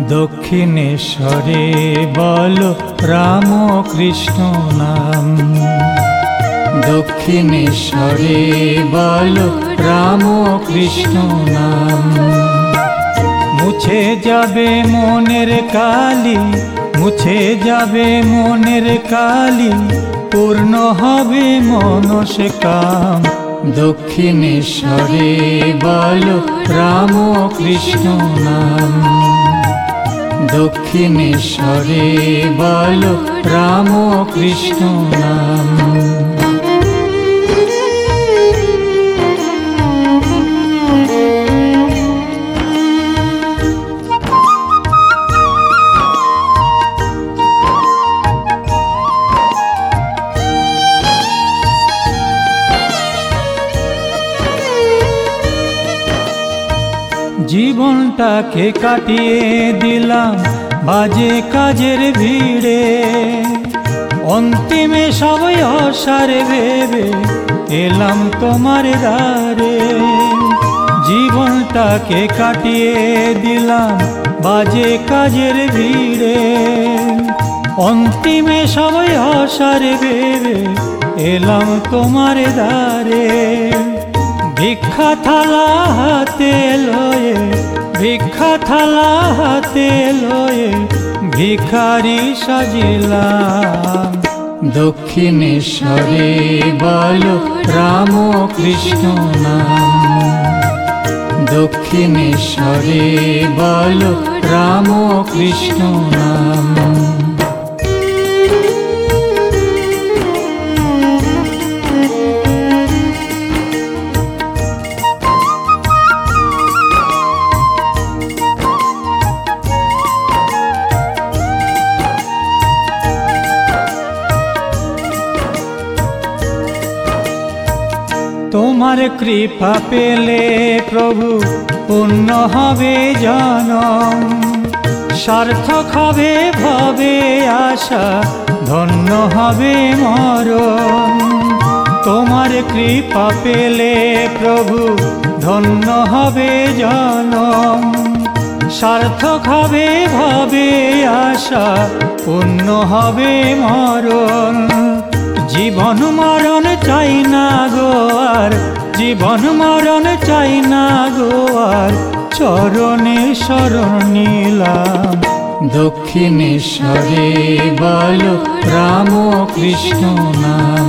দক্ষিণেশ্বরে বলো রাম কৃষ্ণ নাম। দক্ষিণেশ্বরে বলো রাম কৃষ্ণ নাম। মুছে যাবে মনের কালি, মুছে যাবে মনের কালি, পূর্ণ হবে মনস কাম। দক্ষিণেশ্বরে বলো রাম কৃষ্ণ নাম। দক্ষিণেশ্বরে বলো রাম কৃষ্ণ নাম। জীবনটাকে কাটিয়ে দিলাম বাজে কাজের ভিড়ে, অন্তিমে সবাই অসারে ভেবে এলাম তোমার দ্বারে। জীবনটাকে কাটিয়ে দিলাম বাজে কাজের ভিড়ে, অন্তিমে সবাই অসারে ভেবে এলাম তোমার দ্বারে। ভিক্ষা থালা হাতে লয়ে, ভিক্ষা থালা হাতে লয়ে ভিখারি সাজিলাম। দক্ষিণেশ্বরে বলো রাম কৃষ্ণ নাম। দক্ষিণেশ্বরে বলো রাম কৃষ্ণ নাম। তোমার কৃপা পেলে প্রভু পূর্ণ হবে জনম, সার্থক হবে ভবে আশা, ধন্য হবে মরণ। তোমার কৃপা পেলে প্রভু ধন্য হবে জনম, সার্থক হবে ভবে আশা, পূর্ণ হবে মরণ। জীবন মরণ চাই না গো আর, জীবন মরণ চাই না গো আর, চরণে শরণ নিলাম। দক্ষিণেশ্বরে বলো রাম কৃষ্ণ নাম।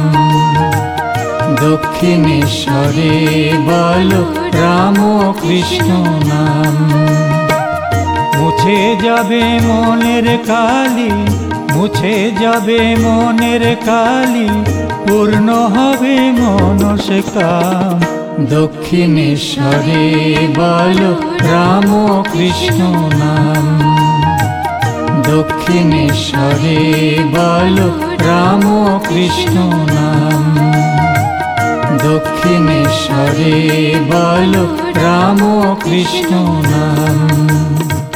দক্ষিণেশ্বরে বলো রাম কৃষ্ণ নাম। মুছে যাবে মনের কালি, মুছে যাবে মনের কালি, পূর্ণ হবে মনস কাম। দক্ষিণেশ্বরে বলো রাম কৃষ্ণ নাম। দক্ষিণেশ্বরে বলো রাম কৃষ্ণ নাম। দক্ষিণেশ্বরে বলো রাম কৃষ্ণ নাম।